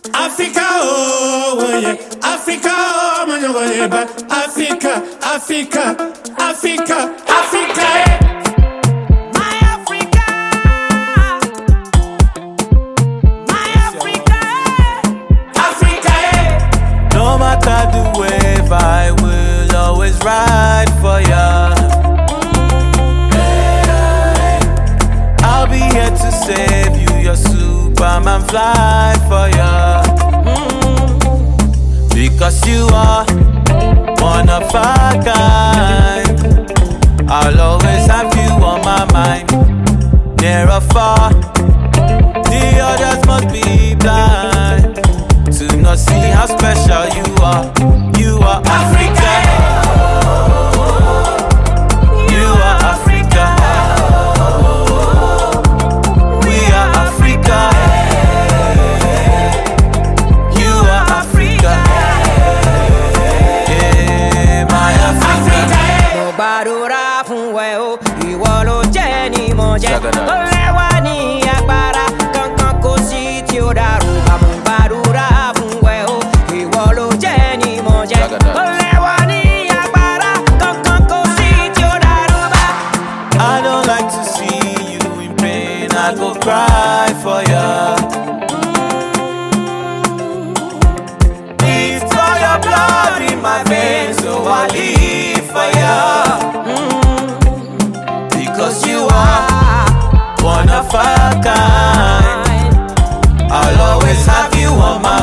Africa, oh yeah, Africa, oh man, Africa, Africa, Africa, Africa. My Africa, my Africa, Africa. No matter the wave, I will always ride for ya. I'll be here to save you, your Superman fly for ya. Because you are one of a kind. I'll always have you on my mind. Near or far, the others must be blind to not see how special you are. You are Africa. You are Africa. We are Africa. You are Africa. Yeah, my Africa. mo gbàdúrà fún ẹ o, ìwọ ló jẹ́ ni mo jẹ́. Ó lẹ́wà ní agbára, kankan kò sí tí ó dàrú. Mo gbàdúrà fún ẹ o, ìwọ ló jẹ́ ni mo jẹ́. Ó lẹ́wà ní agbára, kankan kò sí tí ó dàrú. I don't like to see you in pain. I go cry for ya. It's all your blood in my veins, so I live for ya. Because you are one of a kind. I'll always have you on my